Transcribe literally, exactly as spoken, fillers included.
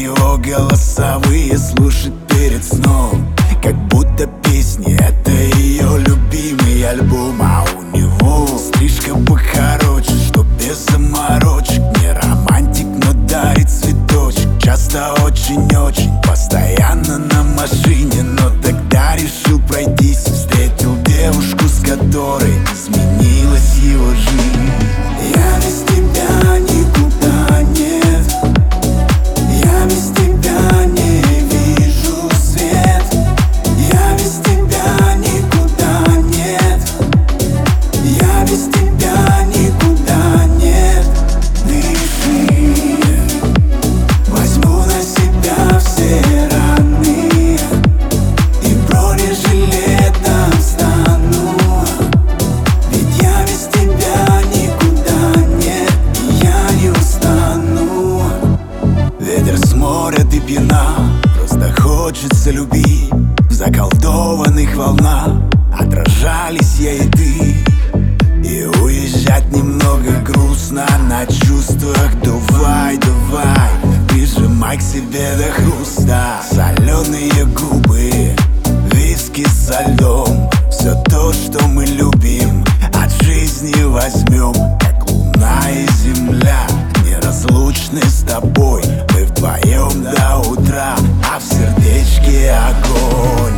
его голосовые слушать перед сном, как будто песни — это ее любимый альбом. А у него стрижка покороче, что без заморочек. Не романтик, но дарит цветочек. Часто очень-очень, постоянно на машине. Но тогда решил пройтись, встретил девушку, с которой изменилась его жизнь. Я без тебя никуда нет, я без тебя не вижу свет. Я без тебя никуда нет, я без тебя никуда нет. Дыши, возьму на себя все раны и бронежилетом стану. Ведь я без тебя никуда нет, и я не устану. Ветер с моря, ты пьяна, просто хочется любить. В заколдованных волнах отражались я и ты. И уезжать немного грустно на чувствах. Давай, давай, прижимай к себе до хруста. Соленые губы, виски со льдом. Все то, что мы любим, от жизни возьмем. Как луна и земля, неразлучны с тобой. Мы вдвоем до утра, а в сердечке огонь.